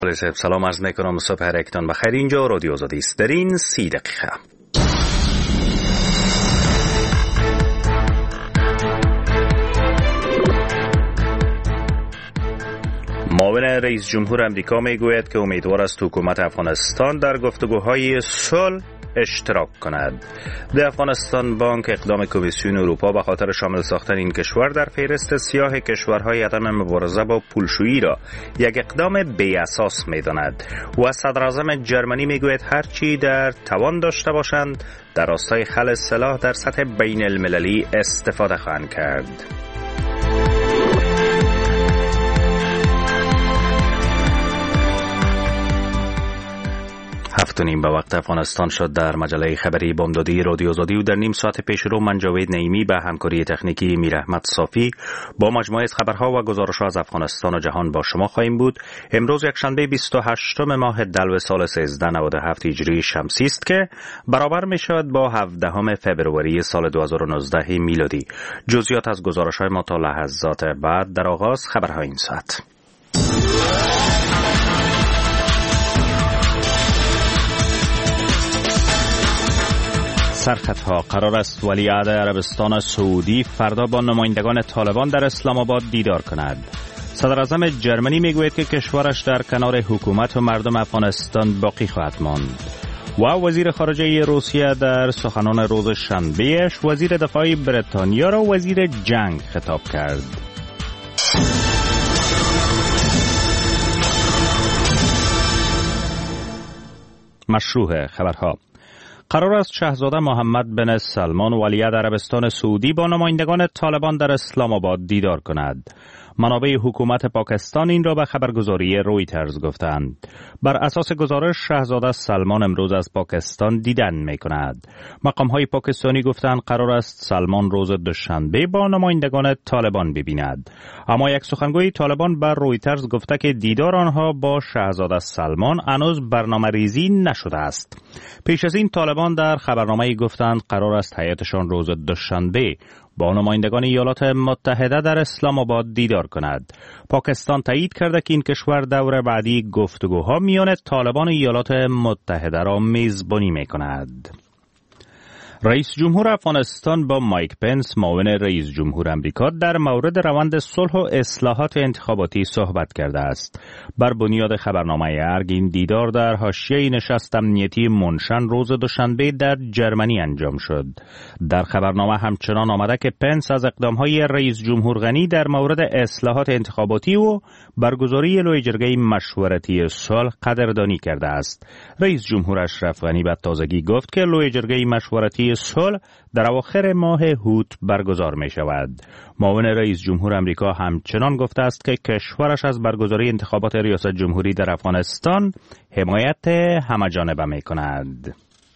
سلام عرض میکنم، صبح هر یکتان بخیر. اینجا رادیو آزادی است. در این 30 دقیقه معاون رئیس جمهور امریکا میگوید که امیدوار است حکومت افغانستان در گفتگوهای صلح اشتراک کند. در افغانستان بانک اقدام کمیسیون اروپا به خاطر شامل ساختن این کشور در فهرست سیاه کشورهای عدم مبارزه با پولشویی را یک اقدام بی اساس می‌داند و صدراعظم جرمنی میگوید هرچی در توان داشته باشند در راستای خلع سلاح در سطح بین المللی استفاده خواهند کرد. 7:30 به وقت افغانستان شد. در مجله خبری بامدادی رادیو آزادی و در نیم ساعت پیش رو من جاوید نعیمی به همکاری تکنیکی میر احمد صافی با مجموعه از خبرها و گزارش‌ها از افغانستان و جهان با شما خواهیم بود. امروز یکشنبه 28 ماه دلو سال 1397 هجری شمسی است که برابر می‌شود با 17 فوریه سال 2019 میلادی. جزئیات از گزارش‌های ما تا لحظات بعد در آغاز خبرهای این ساعت. سرخطها: قرار است ولیعهد عربستان سعودی فردا با نمایندگان طالبان در اسلام آباد دیدار کند. صدراعظم جرمنی میگوید که کشورش در کنار حکومت و مردم افغانستان باقی خواهد ماند. و وزیر خارجه روسیه در سخنان روز شنبه‌اش وزیر دفاع بریتانیا را وزیر جنگ خطاب کرد. مشروع خبرها: قرار است شاهزاده محمد بن سلمان ولیعهد عربستان سعودی با نمایندگان طالبان در اسلام آباد دیدار کند. منابع حکومت پاکستان این را به خبرگزاری رویترز گفتند. بر اساس گزارش شاهزاده سلمان امروز از پاکستان دیدن می کند. مقام‌های پاکستانی گفتند قرار است سلمان روز دوشنبه با نمایندگان طالبان ببیند. اما یک سخنگوی طالبان بر رویترز گفته که دیدار آنها با شاهزاده سلمان هنوز برنامه‌ریزی نشده است. پیش از این طالبان در خبرنامه‌ای گفتند قرار است هیئتشان روز دوشنبه با نمایندگان ایالات متحده در اسلام آباد دیدار کند. پاکستان تایید کرده که این کشور دور بعدی گفتگوها میان طالبان و ایالات متحده را میزبانی میکند. رئیس جمهور افغانستان با مایک پنس معاون رئیس جمهور امریکا در مورد روند صلح و اصلاحات انتخاباتی صحبت کرده است. بر بنیاد خبرنامه ارگ این دیدار در حاشیه نشست امنیتی منشن روز دوشنبه در جرمنی انجام شد. در خبرنامه همچنان آمده که پنس از اقدامهای رئیس جمهور غنی در مورد اصلاحات انتخاباتی و برگزاری لویجرگه مشورتی صلح قدردانی کرده است. رئیس جمهور اشرف غنی به تازگی گفت که لویجرگه مشورتی صلح در اواخر ماه هوت برگزار می شود. معاون رئیس جمهور امریکا همچنان گفته است که کشورش از برگزاری انتخابات ریاست جمهوری در افغانستان حمایت همه‌جانبه می کند.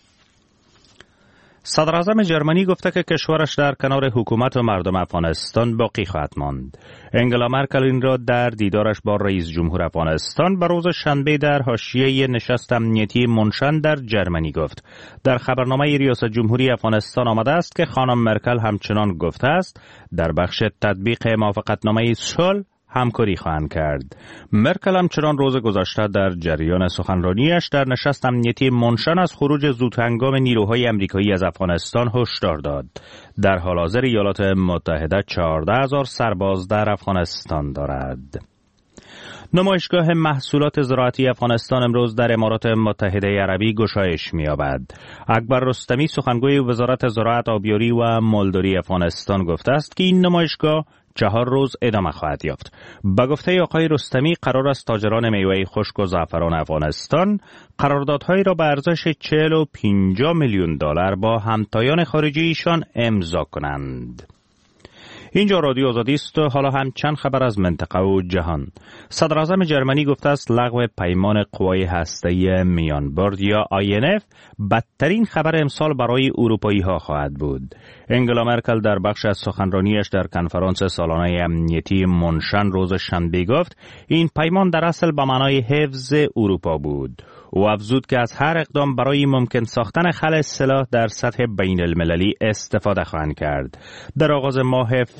صدراعظم جرمنی گفته که کشورش در کنار حکومت و مردم افغانستان باقی خواهد ماند. انگلا مرکل این را در دیدارش با رئیس جمهور افغانستان به روز شنبه در حاشیه نشست امنیتی منشن در جرمنی گفت. در خبرنامه ریاست جمهوری افغانستان آمده است که خانم مرکل همچنان گفته است در بخش تطبیق موافقتنامه صلح همکاری خواهند کرد. مرکل همچنان روز گذشته در جریان سخنرانیش در نشست امنیتی منشن از خروج زودهنگام نیروهای امریکایی از افغانستان هشدار داد. در حال حاضر ایالات متحده 14,000 سرباز در افغانستان دارد. نمایشگاه محصولات زراعتی افغانستان امروز در امارات متحده عربی گشایش می‌یابد. اکبر رستمی سخنگوی وزارت زراعت، آبیاری و مالداری افغانستان گفته است که این نمایشگاه 4 روز ادامه خواهد یافت. به گفته آقای رستمی قرار است تاجران میوه خشک و زعفران افغانستان قراردادهایی را به ارزش 40 و 50 میلیون دلار با همتایان خارجی ایشان امضا کنند. اینجا رادیو آزادی است و حالا هم چند خبر از منطقه و جهان. صدراعظم جرمنی گفته است لغو پیمان قوای هسته‌ای میانبرد یا INF بدترین خبر امسال برای اروپایی ها خواهد بود. انگلا مرکل در بخش از سخنرانیش در کنفرانس سالانه امنیتی منشن روز شنبه گفت این پیمان در اصل به معنای حفظ اروپا بود. او افزود که از هر اقدام برای ممکن ساختن خلع سلاح در سطح بین المللی استفاده خواهند کرد. در آغاز ماه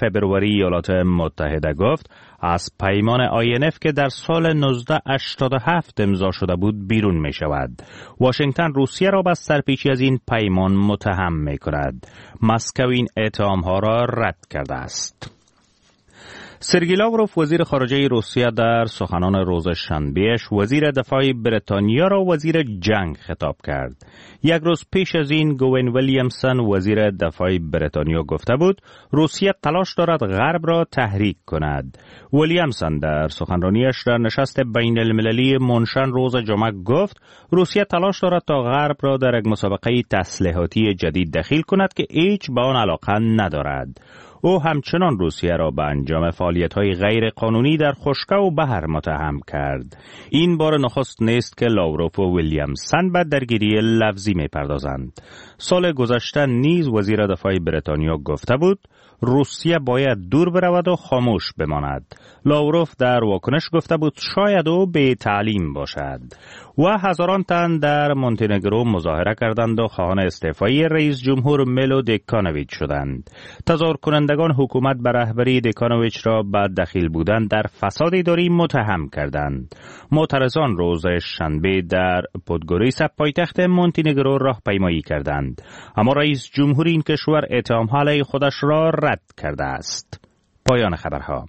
فبروری ایالات متحده گفت از پیمان INF که در سال 1987 امضا شده بود بیرون می شود. واشنگتن روسیه را بر سرپیچی از این پیمان متهم می کند. مسکو این اتهام‌ها را رد کرده است. سرگئی لاوروف وزیر خارجه روسیه در سخنان روز شنبه‌اش وزیر دفاع بریتانیا را وزیر جنگ خطاب کرد. یک روز پیش از این گوین ویلیامسون وزیر دفاع بریتانیا گفته بود روسیه تلاش دارد غرب را تحریک کند. ویلیامسون در سخنرانیش در نشست بین المللی مونشن روز جمعه گفت روسیه تلاش دارد تا غرب را در یک مسابقه تسلیحاتی جدید دخیل کند که هیچ به آن علاقه ندارد. او همچنان روسیه را به انجام فعالیت‌های غیر قانونی در خشکی و بحر متهم کرد. این بار نخست نیست که لاوروف و ویلیامسون به درگیری لفظی می‌پردازند. سال گذشته نیز وزیر دفاع بریتانیا گفته بود روسیه باید دور برود و خاموش بماند. لاوروف در واکنش گفته بود شاید او به تعلیم باشد. و هزاران تن در مونتنگرو مظاهره کردند و خواهان استعفای رئیس جمهور میلو دیکانویچ شدند. تظاهر کنندگان حکومت به رهبری دیکانویچ را به دخیل بودن در فساد اداری متهم کردند. معترضان روز شنبه در پودگوریسا پایتخت مونتنگرو راهپیمایی کردند، اما رئیس جمهور این کشور اتهام علیه خودش را رد کرده است. پایان خبرها.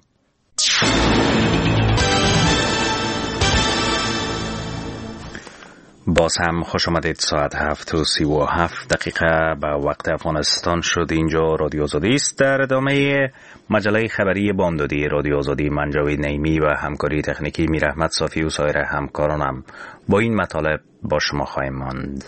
باز هم خوش آمدید. ساعت 7:37 به وقت افغانستان شد. اینجا رادیو آزادی است. در ادامه مجله خبری بامدادی رادیو آزادی من جاوید نعیمی و همکاری تکنیکی میر احمد صافی و سایر همکارانم با این مطالب با شما خواهیم ماند.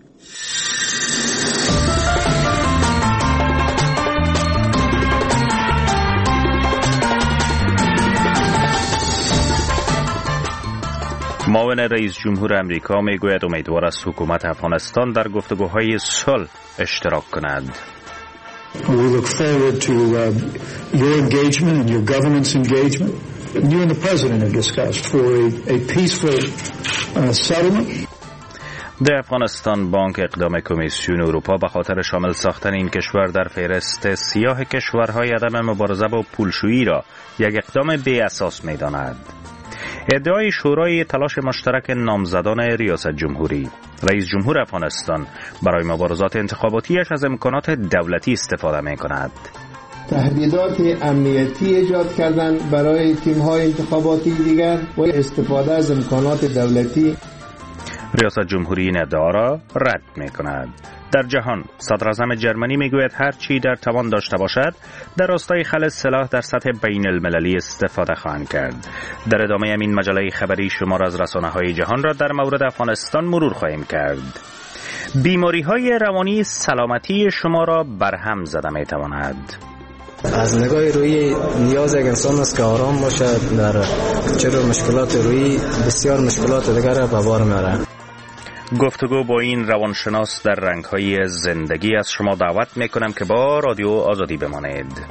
معاون رئیس جمهور امریکا میگوید امیدوار است حکومت افغانستان در گفتگوهای صلح اشتراک کند. We look forward to your engagement and your government's engagement. You and the president have discussed for a peaceful settlement. در افغانستان بانک اقدام کمیسیون اروپا به خاطر شامل ساختن این کشور در فهرست سیاه کشورهای عدم مبارزه با پولشویی را یک اقدام بی اساس می‌داند. ادعای شورای تلاش مشترک نامزدان ریاست جمهوری. رئیس جمهور افغانستان برای مبارزات انتخاباتیش از امکانات دولتی استفاده می کند. تهدیدات امنیتی ایجاد کردن برای تیم‌های انتخاباتی دیگر و استفاده از امکانات دولتی. ریاست جمهوری این ادعا را رد می کند. در جهان صدراعظم جرمنی میگوید هر چی در توان داشته باشد در راستای خلع سلاح در سطح بین المللی استفاده خواهند کرد. در ادامه همین مجله خبری شما را از رسانه‌های جهان را در مورد افغانستان مرور خواهیم کرد. بیماری‌های روانی سلامتی شما را برهم زده می‌تواند. از نگاه روی نیاز یک انسان است که آرام باشد. در چرا مشکلات روی بسیار مشکلات دیگر را به بار می‌آورد. گفتگو با این روانشناس در رنگ‌های زندگی از شما دعوت می‌کنم که با رادیو آزادی بمانید.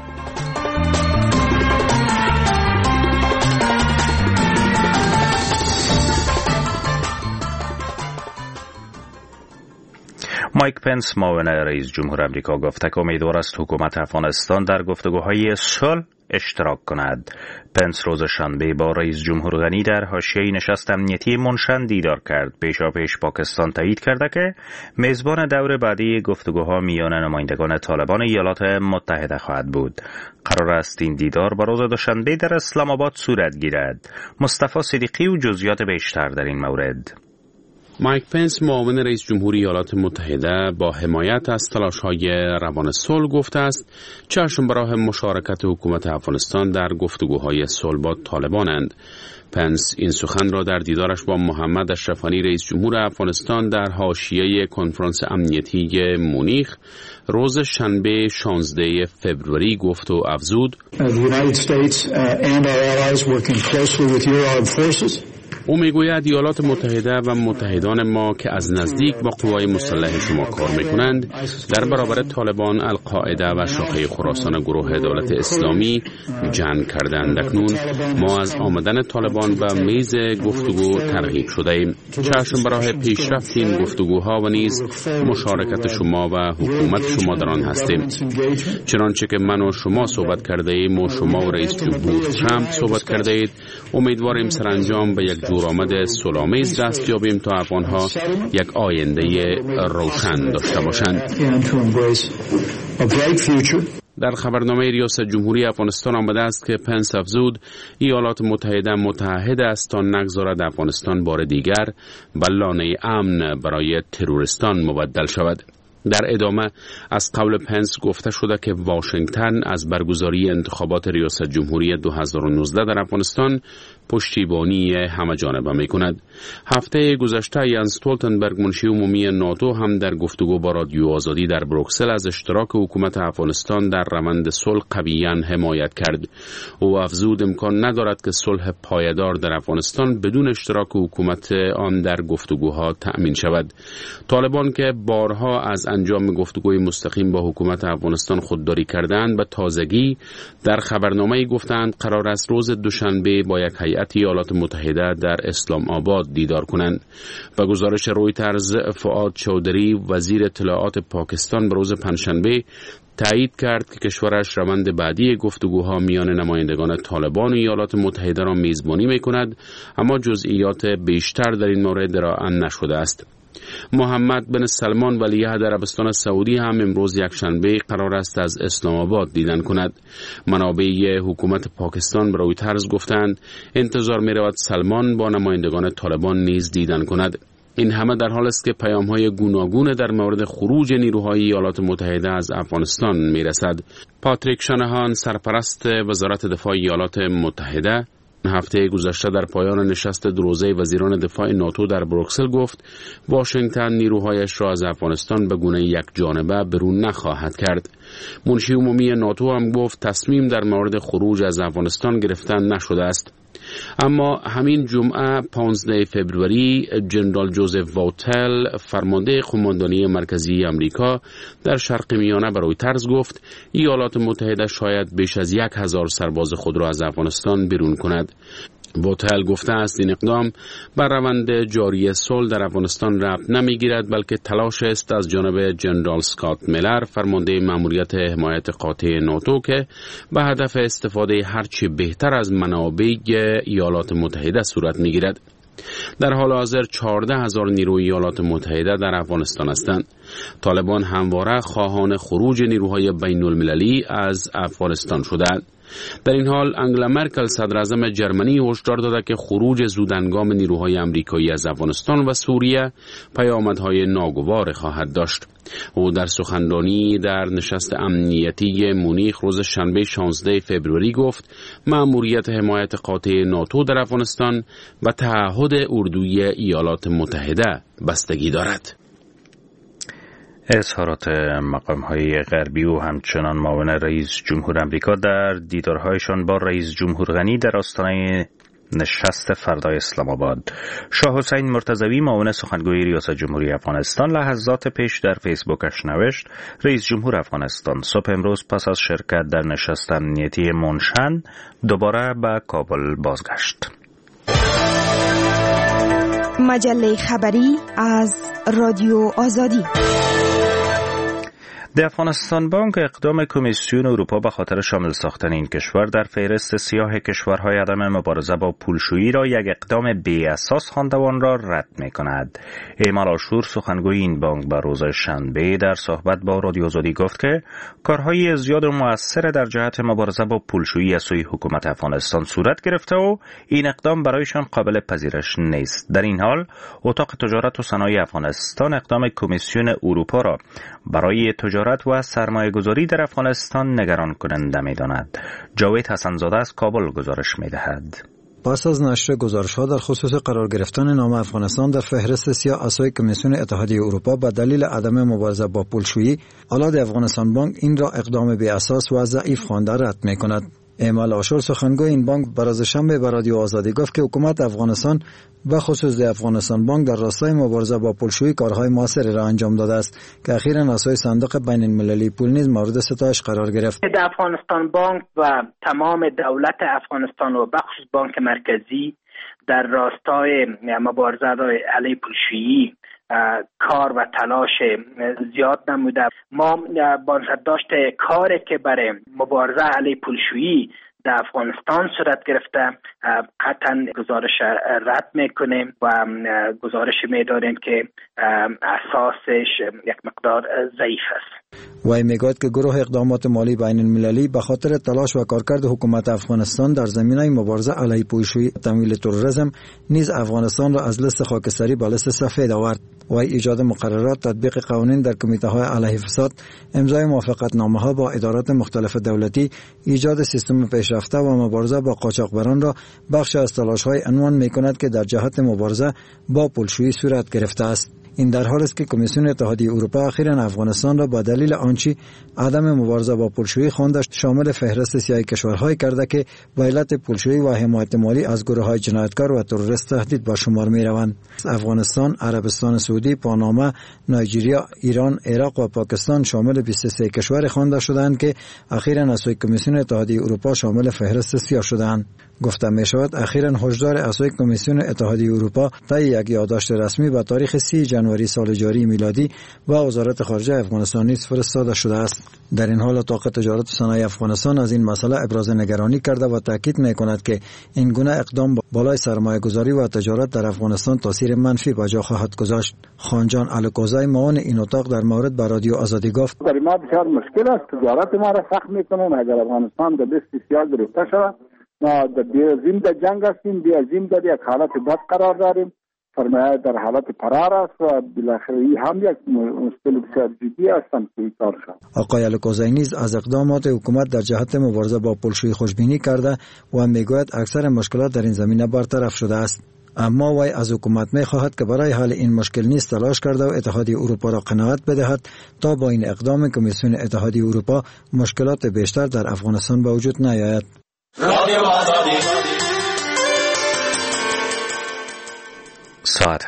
مایک پنس معاون رئیس جمهور آمریکا گفته که امیدوار است حکومت افغانستان در گفتگوهای صلح اشتراک کند. پنس روز شنبه با رئیس جمهور غنی در حاشیه نشست امنیتی مونشن دیدار کرد. پیشاپیش پاکستان تایید کرده که میزبان دور بعدی گفتگوها میان نمایندگان طالبان ایالات متحده خواهد بود. قرار است این دیدار با روز دوشنبه در اسلام آباد صورت گیرد. مصطفی صدیقی و جزئیات بیشتر در این مورد. مایک پنس معاون رئیس جمهور ایالات متحده با حمایت از تلاش‌های روان صلح گفته است چشم به راه مشارکت حکومت افغانستان در گفتگوهای صلح با طالبانند. پنس این سخن را در دیدارش با محمد اشرف غنی رئیس جمهور افغانستان در حاشیه کنفرانس امنیتی مونیخ روز شنبه 16 فوریه گفت و افزود: The United States and our allies working closely with your armed forces او میگوید ایالات متحده و متحدان ما که از نزدیک با قوای مسلح شما کار میکنند در برابر طالبان، القاعده و شاخه خراسان گروه دولت اسلامی جنگ کردند. اکنون ما از آمدن طالبان و میز گفتگو ترغیب شده ایم. چشم برای پیشرفت این گفتگوها و نیز مشارکت شما و حکومت شما در آن هستیم. چنانچه که من و شما صحبت کرده ایم و شما و رئیس جمهور ترامپ صحبت کرده اید، امیدواریم سرانجام به یک جورآمد صلح‌آمیز دست یابیم تا افغانها یک آینده روشن داشته باشند. در خبرنامه ریاست جمهوری افغانستان آمده است که پنس افزود ایالات متحده متعهد است تا نگذارد افغانستان بار دیگر به لانه امن برای تروریستان مبدل شود. در ادامه از قول پنس گفته شده که واشنگتن از برگزاری انتخابات ریاست جمهوری 2019 در افغانستان پشتیبانی همه‌جانبه می‌کند. هفته گذشته یانس استولتنبرگ منشی عمومی ناتو هم در گفتگو با رادیو آزادی در بروکسل از اشتراک حکومت افغانستان در روند صلح قویاً حمایت کرد. او افزود امکان ندارد که صلح پایدار در افغانستان بدون اشتراک حکومت آن در گفتگوها تأمین شود. طالبان که بارها از انجام گفتگوی مستقیم با حکومت افغانستان خودداری کردند، به تازگی در خبرنامه‌ای گفتند قرار است روز دوشنبه با یک هیئت ایالات متحده در اسلام آباد دیدار کنند. به گزارش رویترز، فؤاد چودری وزیر اطلاعات پاکستان به روز پنجشنبه تایید کرد که کشورش روند بعدی گفتگوها میان نمایندگان طالبان و ایالات متحده را میزبانی می‌کند، اما جزئیات بیشتر در این مورد ارائه نشده است. محمد بن سلمان ولیعهد عربستان سعودی هم امروز یکشنبه قرار است از اسلام آباد دیدن کند. منابع حکومت پاکستان به رویترز گفتند انتظار می رود سلمان با نمایندگان طالبان نیز دیدن کند. این همه در حال است که پیام‌های گوناگون در مورد خروج نیروهای ایالات متحده از افغانستان می رسد. پاتریک شانهان سرپرست وزارت دفاع ایالات متحده هفته گذشته در پایان نشست دوروزه وزیران دفاع ناتو در بروکسل گفت واشنگتن نیروهایش را از افغانستان به گونه یک جانبه برون نخواهد کرد. منشی عمومی ناتو هم گفت تصمیم در مورد خروج از افغانستان گرفتن نشده است. اما همین جمعه 15 فبروری جنرال جوزف واوتل فرمانده قماندانی مرکزی امریکا در شرق میانه به رویترز گفت ایالات متحده شاید بیش از 1000 سرباز خود را از افغانستان بیرون کند. واوتل گفته است این اقدام بر روند جاری صلح در افغانستان ربط نمیگیرد، بلکه تلاش است از جانب جنرال اسکات میلر فرمانده مأموریت حمایت قاطع ناتو که به هدف استفاده هرچی بهتر از منابع ایالات متحده صورت میگیرد. در حال حاضر 14,000 نیروی ایالات متحده در افغانستان هستند. طالبان همواره خواهان خروج نیروهای بین المللی از افغانستان شدند. در این حال انگلا مرکل صدر اعظم جرمنی هشدار داده که خروج زودهنگام نیروهای آمریکایی از افغانستان و سوریه پیامدهای ناگوار خواهد داشت. او در سخنرانی در نشست امنیتی مونیخ روز شنبه 16 فوریه گفت مأموریت حمایت قاطع ناتو در افغانستان و تعهد اردوی ایالات متحده بستگی دارد. اظهارات مقام‌های غربی و همچنان معاون رئیس جمهور آمریکا در دیدارهایشان با رئیس جمهور غنی در آستانه نشست فردای اسلام آباد. شاه حسین مرتضوی معاون سخنگوی ریاست جمهوری افغانستان لحظات پیش در فیسبوکش نوشت رئیس جمهور افغانستان صبح امروز پس از شرکت در نشست امنیتی مونشن دوباره به کابل بازگشت. مجله خبری از رادیو آزادی. در افغانستان بانک اقدام کمیسیون اروپا به خاطر شامل ساختن این کشور در فهرست سیاه کشورهای عدم مبارزه با پولشویی را یک اقدام بی اساس خوانده و آن را رد می‌کند. ایمال آشور سخنگوی این بانک به روز شنبه در صحبت با رادیو آزادی گفت که کارهای زیاد و مؤثر در جهت مبارزه با پولشویی از سوی حکومت افغانستان صورت گرفته و این اقدام برایشان قابل پذیرش نیست. در این حال اتاق تجارت و صنایع افغانستان اقدام کمیسیون اروپا را برای تجارت و سرمایه‌گذاری در افغانستان نگران کننده می‌داند. جاوید حسن‌زاده از کابل گزارش می‌دهد. پس از نشر گزارش‌ها در خصوص قرار گرفتن نام افغانستان در فهرست سیاه از سوی کمیسیون اتحادیه اروپا به دلیل عدم مبارزه با پولشویی، الان افغانستان بانک این را اقدام بی اساس و ضعیف خوانده رد می‌کند. ایمال آشور سخنگوی این بانک بر شنبه به رادیو آزادی گفت که حکومت افغانستان به خصوص افغانستان بانک در راستای مبارزه با پولشویی کارهای موثری را انجام داده است که اخیراً اساس صندوق بین المللی پول نیز مورد ستایش قرار گرفت. در افغانستان بانک و تمام دولت افغانستان و بخصوص بانک مرکزی در راستای مبارزه علیه پولشویی کار و تلاش زیاد نموده. ما با داشت کاری که برای مبارزه علیه پولشویی در افغانستان صورت گرفته قطعا گزارش رد میکنیم و گزارش میداریم که اساسش یک مقدار ضعیف است. وی میگوید که گروه اقدامات مالی بین المللی به خاطر تلاش و کارکرد حکومت افغانستان در زمینه مبارزه علیه پولشویی و تمویل تروریسم نیز افغانستان را از لیست خاکستری به لیست سفید آورد. وی ایجاد مقررات، تطبیق قوانین در کمیته های علیه فساد، امضای موافقت نامه ها با ادارات مختلف دولتی، ایجاد سیستم پیشرفته و مبارزه با قاچاقبران را بخش از تلاش های عنوان میکند که در جهت مبارزه با پولشویی صورت گرفته است. این در حالی است که کمیسیون اتحادیه اروپا اخیراً افغانستان را با دلیل آنچه عدم مبارزه با پولشویی خوانده شامل فهرست سیاه کشورهای کرده که به علت پولشویی و حمایت مالی از گروه‌های جنایتکار و تروریست تهدید به شمار می‌روند. افغانستان، عربستان سعودی، پاناما، نایجریا، ایران، عراق و پاکستان شامل 23 کشور خوانده شدند که اخیراً از سوی کمیسیون اتحادیه اروپا شامل فهرست سیاه شدند. گفته می شود اخیراً هشدار اعضای کمیسیون اتحادیه اروپا طی یک یادداشت رسمی به تاریخ 30 جنوری سال جاری میلادی و وزارت خارجه افغانستان نیز فرستاده شده است. در این حال اتاق تجارت و صنایع افغانستان از این مسئله ابراز نگرانی کرده و تاکید می کند که این گونه اقدام بالای سرمایه گذاری و تجارت در افغانستان تاثیر منفی به جا خواهد گذاشت. خانجان الکوزای معاون این اتاق در مورد به رادیو آزادی گفت: برای ما بسیار مشکل است، تجارت ما را سخت میکنن. اگر افغانستان در لیست سیاه گرفته شود ما بی‌عظیم در جنگ هستیم، بی‌عظیم در یک حالت بد قرار داریم، سرمایه در حالت فرار است و بالاخره هم یک مشکل بسیار جدی است که کار شد. آقای الکوزای نیز از اقدامات حکومت در جهت مبارزه با پولشویی خوشبینی کرده و میگوید اکثر مشکلات در این زمینه برطرف شده است. اما وی از حکومت می‌خواهد که برای حل این مشکل نیز تلاش کرده و اتحادیه اروپا را قناعت بدهد تا با این اقدام کمیسیون اتحادیه اروپا مشکلات بیشتر در افغانستان به وجود نیاید. ساعت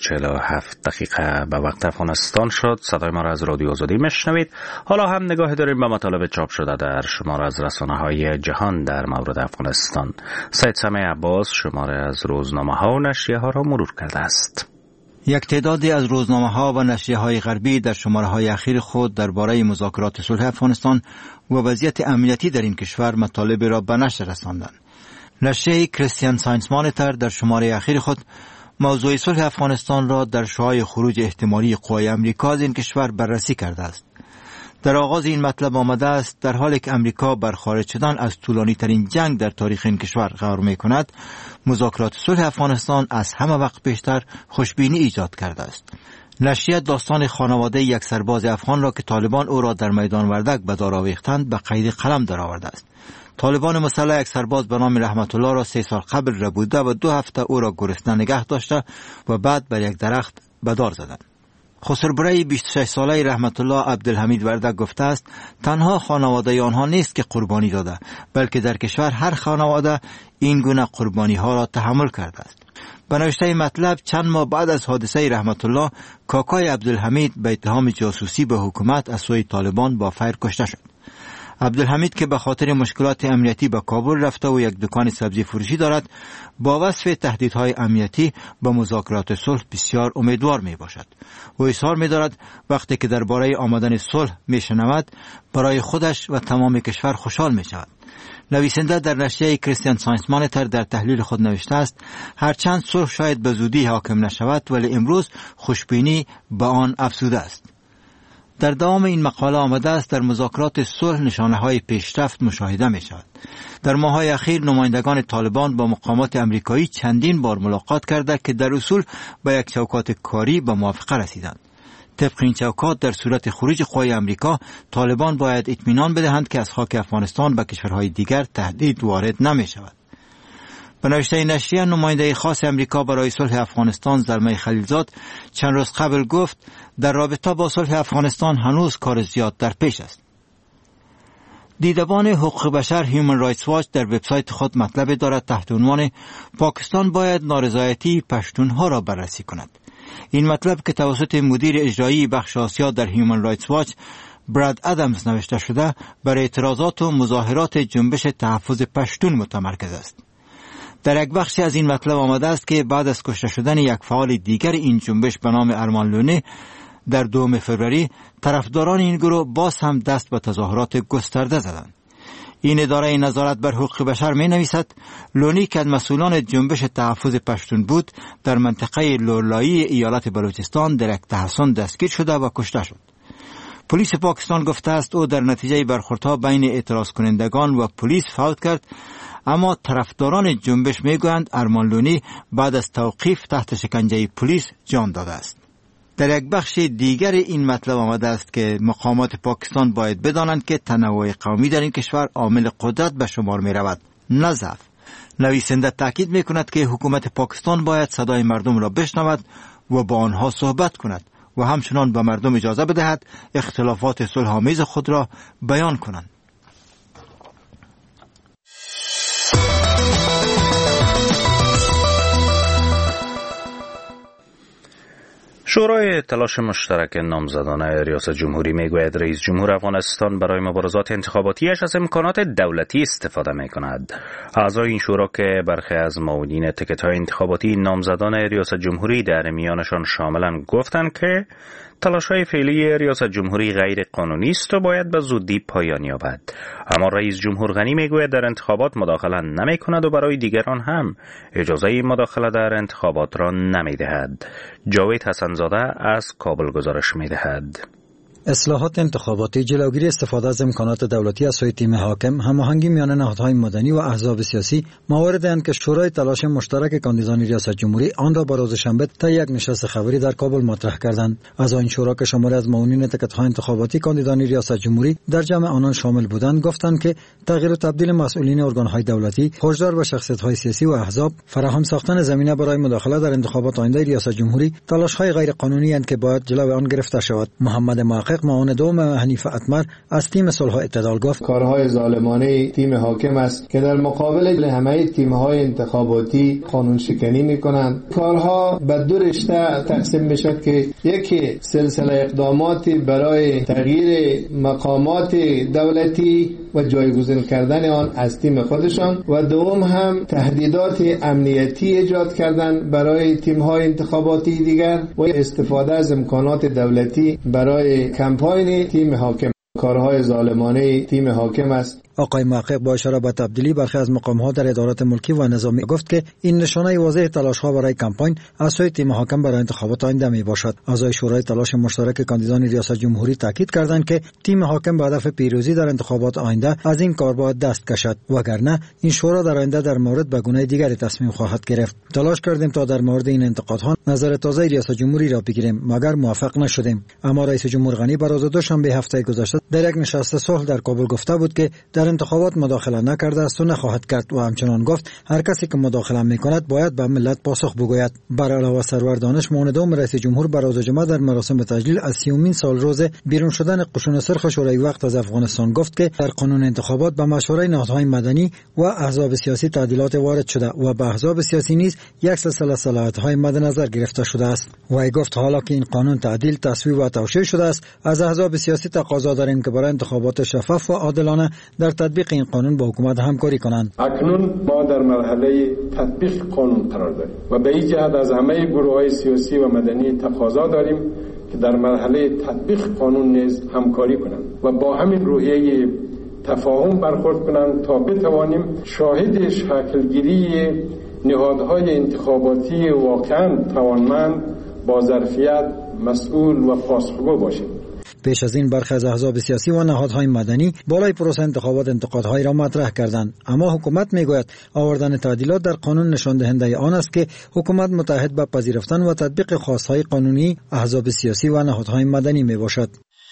7:47 به وقت افغانستان شد. صدای ما را از رادیو آزادی میشنوید. حالا هم نگاه داریم به مطالب چاپ شده در شماره از رسانه‌های جهان در مورد افغانستان. سید سمیع عباس شماره از روزنامه‌ها و نشریه‌ها را مرور کرده است. یک تعدادی از روزنامه‌ها و نشریه‌های غربی در شماره‌های اخیر خود درباره مذاکرات صلح افغانستان و وضعیت امنیتی در این کشور مطالب را به نشر رساندند. نشریه کریستین ساینس مانیتور در شماره اخیر خود موضوع صلح افغانستان را در شعاع خروج احتمالی قوای امریکا از این کشور بررسی کرده است. در آغاز این مطلب آمده است در حالی که امریکا بر خارج شدن از طولانی ترین جنگ در تاریخ این کشور قرار می کند، مذاکرات صلح افغانستان از همه وقت بیشتر خوشبینی ایجاد کرده است. نشریه داستان خانواده یک سرباز افغان را که طالبان او را در میدان وردک به دار آویختند به قید قلم درآورده است. طالبان مسلح یک سرباز به نام رحمت الله را 3 سال قبل ربوده و 2 هفته او را گرسنه نگه داشته و بعد بر یک درخت به دار زدند. خسربره 26 ساله رحمت الله عبدالحمید وردک گفته است تنها خانواده آنها نیست که قربانی داده، بلکه در کشور هر خانواده این گونه قربانی ها را تحمل کرده است. به نوشته مطلب چند ماه بعد از حادثه رحمت الله، کاکای عبدالحمید به اتهام جاسوسی به حکومت از سوی طالبان با فیر کشته شد. عبدالحمید که به خاطر مشکلات امنیتی به کابل رفته و یک دکان سبزی فروشی دارد، با وصف تهدیدهای امنیتی به مذاکرات صلح بسیار امیدوار می باشد. او اصرار می دارد وقتی که درباره آمدن صلح می شنود برای خودش و تمام کشور خوشحال می شود. نویسنده در نشریه کریستین ساینس مانیتور در تحلیل خود نوشته است هرچند صلح شاید به زودی حاکم نشود ولی امروز خوشبینی به آن افزوده است. در دوام این مقاله آمده است در مذاکرات صلح نشانه‌های پیشرفت مشاهده می شود. در ماه‌های اخیر نمایندگان طالبان با مقامات امریکایی چندین بار ملاقات کرده که در اصول به یک چوکات کاری به موافقه رسیدند. طبق این چوکات در صورت خروج قوای امریکا طالبان باید اطمینان بدهند که از خاک افغانستان به کشورهای دیگر تهدید وارد نمی شود. به نوشته نشریه نماینده خاص امریکا برای صلح افغانستان زلمه خلیلزاد چند روز قبل گفت در رابطه با صلح افغانستان هنوز کار زیاد در پیش است. دیدبان حقوق بشر هیومن رایتس واچ در وبسایت خود مطلب دارد تحت عنوان پاکستان باید نارضایتی پشتونها را بررسی کند. این مطلب که توسط مدیر اجرایی بخش آسیا در هیومن رایتس واچ براد ادمز نوشته شده بر اعتراضات و مظاهرات جنبش تحفظ پشتون متمرکز است. در یک بخشی از این مطلب آمده است که بعد از کشته شدن یک فعال دیگر این جنبش به نام ارمان لونی در 2 فوریه طرفداران این گروه باز هم دست به تظاهرات گسترده زدند. این اداره نظارت بر حقوق بشر می نویسد لونی که از مسئولان جنبش تحفظ پشتون بود در منطقه لولایی ایالت بلوچستان در یک تحصن دستگیر شده و کشته شد. پلیس پاکستان گفته است او در نتیجه برخوردها بین اعتراض کنندگان و پلیس فوت کرد، اما طرفداران جنبش میگویند ارمان لونی بعد از توقیف تحت شکنجه پلیس جان داده است. در یک بخش دیگر این مطلب آمده است که مقامات پاکستان باید بدانند که تنوع قومی در این کشور عامل قدرت به شمار می رود، نه ضعف. نویسنده تاکید می کند که حکومت پاکستان باید صدای مردم را بشنود و با آنها صحبت کند و همچنان به مردم اجازه بدهد اختلافات صلح‌آمیز خود را بیان کنند. شورای تلاش مشترک نامزدانه ریاست جمهوری میگوید رئیس جمهور افغانستان برای مبارزات انتخاباتیش از امکانات دولتی استفاده میکند. اعضای این شورا که برخی از معاونین تکت‌های انتخاباتی نامزدان ریاست جمهوری در میانشان شاملند گفتند که تلاش‌های فعلی ریاست جمهوری غیر قانونی است و باید به زودی پایان یابد. اما رئیس جمهور غنی میگوید در انتخابات مداخله نمی‌کند و برای دیگران هم اجازه مداخله در انتخابات را نمی‌دهد. جاوید حسن‌زاده از کابل گزارش می‌دهد. اصلاحات انتخاباتی، جلوگیری استفاده از امکانات دولتی از سوی تیم حاکم، هماهنگی میان نهادهای مدنی و احزاب سیاسی مواردی اند که شورای تلاش مشترک کاندیدان ریاست جمهوری آن را به روز شنبه تا یک نشست خبری در کابل مطرح کردند. اعضای این شورا که شماری از معاونین تکت‌های انتخاباتی کاندیدان ریاست جمهوری در جمع آنان شامل بودند، گفتند که تغییر و تبدیل مسئولین ارگان‌های دولتی، هشدار به شخصیت‌های سیاسی و احزاب، فراهم ساختن زمینه برای مداخله در انتخابات آینده ریاست جمهوری تلاش‌های غیر قانونی اند که باید جلوی آن گرفته شود. محمد معاون دوم حنیف اتمر از تیم صلح و اعتدال گفت کارهای ظالمانه تیم حاکم است که در مقابل همه تیم‌های انتخاباتی قانون شکنی می‌کنند. کارها به 2 رشته تقسیم می‌شود که یکی سلسله اقدامات برای تغییر مقامات دولتی و جایگزین کردن آن از تیم خودشان و دوم هم تهدیدات امنیتی ایجاد کردن برای تیم‌های انتخاباتی دیگر و استفاده از امکانات دولتی برای کمپاین تیم حاکم. کارهای ظالمانه تیم حاکم است. آقای محقق با اشاره به تبدیلی برخی از مقام‌ها در ادارات ملکی و نظامی گفت که این نشانه واضح تلاش‌ها برای کمپاین از سوی تیم حاکم برای انتخابات آینده میباشد. اعضای شورای تلاش مشترک کاندیدان ریاست جمهوری تاکید کردند که تیم حاکم به هدف پیروزی در انتخابات آینده از این کار باید دست کشد، وگرنه این شورا در آینده در مورد به گونه دیگری تصمیم خواهد گرفت. تلاش کردیم تا در مورد این انتقادها نظر تازه ریاست جمهوری را بگیریم، مگر موفق نشدیم. اما رئیس جمهور غنی بر روز دوشنبه هفته گذشته در یک نشست صلح در کابل گفته بود که در انتخابات مداخله نکرده است و نخواهد کرد و همچنان گفت هر کسی که مداخله میکند باید به ملت پاسخ بگوید. بر علاوه سرور دانش معاون دوم رئیس جمهور بر روز جمعه در مراسم تجلیل از 30مین سال روز بیرون شدن قشون سرخ شورای وقت از افغانستان گفت که در قانون انتخابات به مشورت نهادهای مدنی و احزاب سیاسی تعدیلات وارد شده و به احزاب سیاسی نیز یک سلسله صلاحیت‌های مد نظر گرفته شده است. و گفت حالا که این قانون تعدیل، تصویب و توشیح شده است، از احزاب سیاسی تقاضا داریم که برای انتخابات شفاف و عادلانه در تطبیق این قانون با حکومت همکاری کنند. اکنون ما در مرحله تطبیق قانون قرار داریم و به این جهت از همه گروه‌های سیاسی و مدنی تقاضا داریم که در مرحله تطبیق قانون نیز همکاری کنند و با همین روحیه تفاهم برخورد کنند تا بتوانیم شاهد شکلگیری نهادهای انتخاباتی واقعا توانمند، با ظرفیت، مسئول و پاسخگو باشیم. پیش از این برخی از احزاب سیاسی و نهادهای مدنی بالای پروسه انتخابات انتقادهایی را مطرح کردند، اما حکومت میگوید آوردن تعدیلات در قانون نشان دهنده آن است که حکومت متحد به پذیرفتن و تطبیق خواستهای قانونی احزاب سیاسی و نهادهای مدنی میباشد.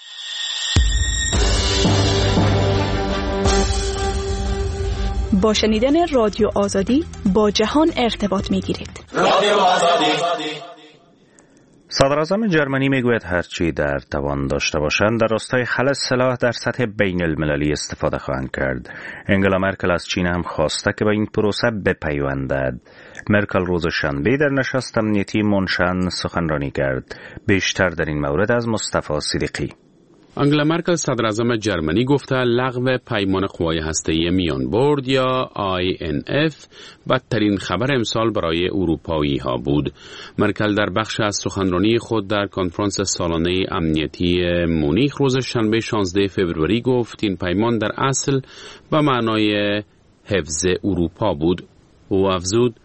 با شنیدن رادیو آزادی با جهان ارتباط میگیرید. رادیو آزادی صدراعظم جرمنی میگوید هرچی در توان داشته باشند در راستای خلع سلاح در سطح بین المللی استفاده خواهند کرد. انگلا مرکل از چین هم خواسته که به این پروسه بپیوندد. مرکل روز شنبه در نشست امنیتی مونشن سخنرانی کرد. بیشتر در این مورد از مصطفی صدیقی. انگلا مرکل صدراعظم جرمنی گفته لغو پیمان قوای هسته‌ای میان برد یا INF بدترین خبر امسال برای اروپایی ها بود. مرکل در بخش از سخنرانی خود در کنفرانس سالانه امنیتی مونیخ روز شنبه 16 فوریه گفت این پیمان در اصل به معنای حفظ اروپا بود. او افزود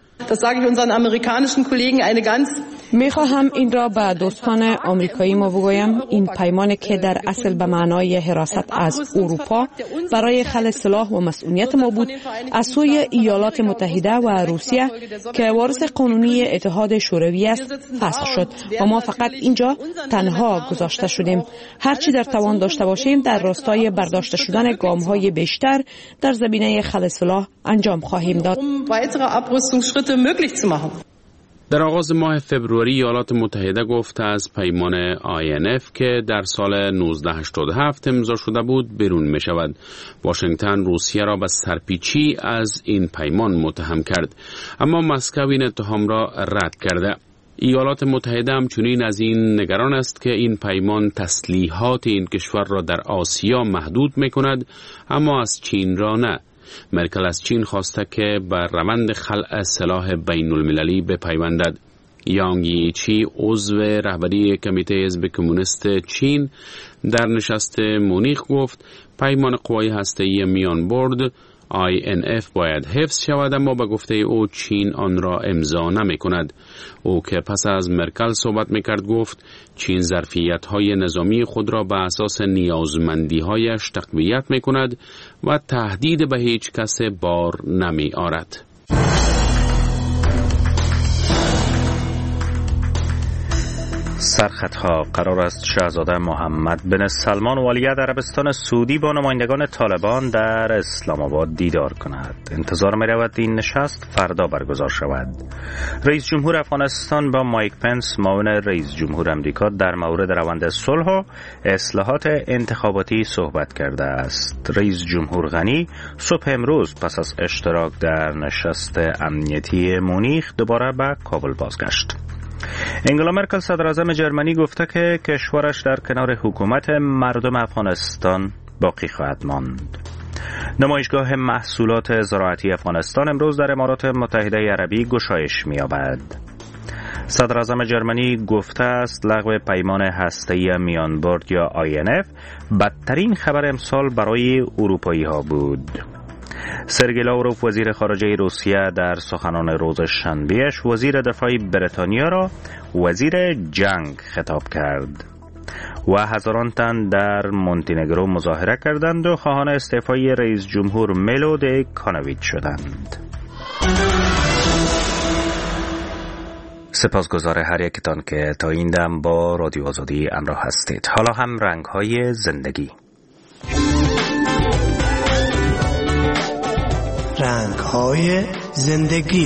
میخواهم این را به دوستان آمریکایی ما بگویم، این پیمانی که در اصل به معنای حراست از اروپا برای خلع سلاح و مسئولیت ما بود از سوی ایالات متحده و روسیه که وارث قانونی اتحاد شوروی است فسخ شد و ما فقط اینجا تنها گذاشته شدیم. هرچی در توان داشته باشیم در راستای برداشته شدن گام‌های بیشتر در زمینه خلع سلاح انجام خواهیم داد. در آغاز ماه فوریه ایالات متحده گفت از پیمان INF که در سال 1987 امضا شده بود بیرون می شود. واشنگتن روسیه را به سرپیچی از این پیمان متهم کرد، اما مسکو این اتهام را رد کرده. ایالات متحده همچنین از این نگران است که این پیمان تسلیحات این کشور را در آسیا محدود می کند، اما از چین را نه. مرکل از چین خواسته که بر روند خلع سلاح بین المللی بپیوندد. یانگ ییچی عضو رهبری کمیته حزب کمونیست چین در نشست مونیخ گفت پیمان قوای هسته‌ای میان برد INF باید حفظ شود، اما به گفته او چین آن را امضا نمی کند. او که پس از مرکل صحبت می کرد گفت چین ظرفیت‌های نظامی خود را به اساس نیازمندی‌هایش تقویت می کند و تهدید به هیچ کس بار نمی آرد. سرخطها قرار است شاهزاده محمد بن سلمان ولیعهد عربستان سعودی با نمایندگان طالبان در اسلام آباد دیدار کند. انتظار می رود این نشست فردا برگزار شود. رئیس جمهور افغانستان با مایک پنس معاون رئیس جمهور امریکا در مورد روند صلح و اصلاحات انتخاباتی صحبت کرده است. رئیس جمهور غنی صبح امروز پس از اشتراک در نشست امنیتی مونیخ دوباره به کابل بازگشت. انگلا مرکل صدراعظم جرمنی گفته که کشورش در کنار حکومت مردم افغانستان باقی خواهد ماند. نمایشگاه محصولات زراعتی افغانستان امروز در امارات متحده عربی گشایش می‌یابد. صدراعظم جرمنی گفته است لغو پیمان هسته‌ای میانبرد یا INF بدترین خبر امسال برای اروپایی‌ها بود. سرگئی لاوروف وزیر خارجه روسیه در سخنان روز شنبه‌اش وزیر دفاع بریتانیا را وزیر جنگ خطاب کرد و هزاران تن در مونتینگرو مظاهره کردند و خواهان استعفای رئیس جمهور میلو کانویچ شدند. سپاسگزار هر یکتان که تا این دم با رادیو آزادی همراه هستید. حالا هم رنگ‌های زندگی. رنگ‌های زندگی.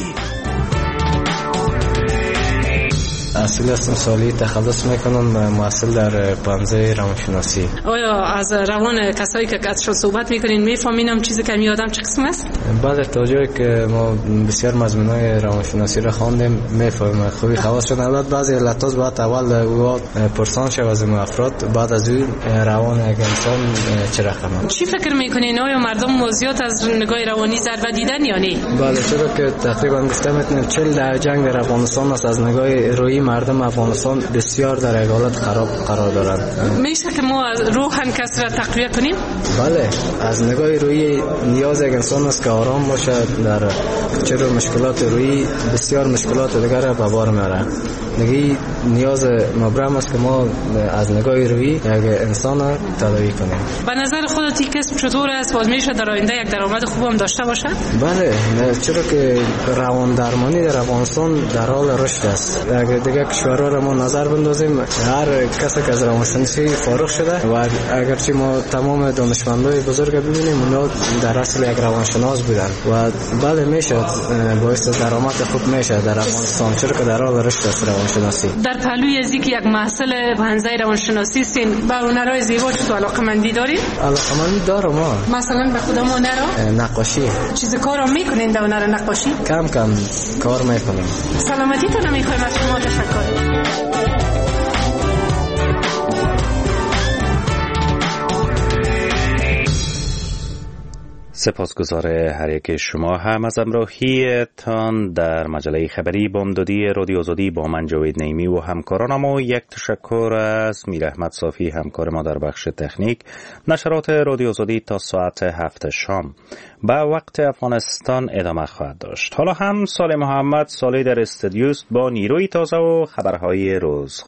اصیل هستم، سالی تخلص میکنم، محصل در پانزه روانشناسی. آیا از روان کسایی که ازشون صحبت میکنین میفهمینم چیزی که میادم چه قسم است؟ بله، تا جایی که ما بسیار مضمونای روانشناسی را خواندیم میفهمیم خوبی خواص شد. البته بعضی علتاش باید اول او پرسان شود از افراد، بعد از اون روان یک انسان چه رقمه. چی فکر میکنین آیا مردم زیاد از نگاه روانی ضربه دیدن یا نه؟ بله، چرا که تقریبا گفتم میتونیم 40 در جنگ در افغانستان است. از نگاه روحی مردم افغانستان بسیار در حالت خراب قرار دارند. میشه که ما روحن کس را تقویت کنیم؟ بله، از نگاه روحی نیاز یک انسان است که آرام باشد. در چرا مشکلات روحی بسیار مشکلات دیگر را به بار میاره. نگی نیاز مبرم است که ما از نگاه روحی یک انسان را تداوی کنیم. به نظر خودت این کسب چطور است؟ باز میشه در آینده یک درآمد خوب هم داشته باشد؟ بله، چرا که روان درمانی در افغانستان در حال رشد است. دیگه دیگه کشورها را ما نظر بندازیم. هر کسی که از روانشناسی فارغ شده و اگرچه ما تمام دانشمندای بزرگ ببینیم اونا در اصل یک روانشناس بودن و بله میشه باعث درآمد خوب میشه در افغانستان، چرا که در حال رشد است روانشناسی. در پهلوی از اینکه یک محصل حوزه روانشناسی هستین به هنرهای زیبا چطور علاقه‌مندی دارید؟ علاقه‌مندی دارم. مثلا به کدام هنر؟ نقاشی. چیز کارو میکنین در هنر نقاشی؟ کم کار میکنم. سلامتیتون میخوایم از شما. تشکر. سپاسگزار هر یک شما هم از همراهیتان در مجله خبری بامدادی رادیو آزادی با من جاوید نعیمی و همکارانم و یک تشکر از میر احمد صافی همکار ما در بخش تکنیک. نشرات رادیو آزادی تا ساعت 7 شام به وقت افغانستان ادامه خواهد داشت. حالا هم سال محمد سالی در استودیوست با نیروی تازه و خبرهای روز.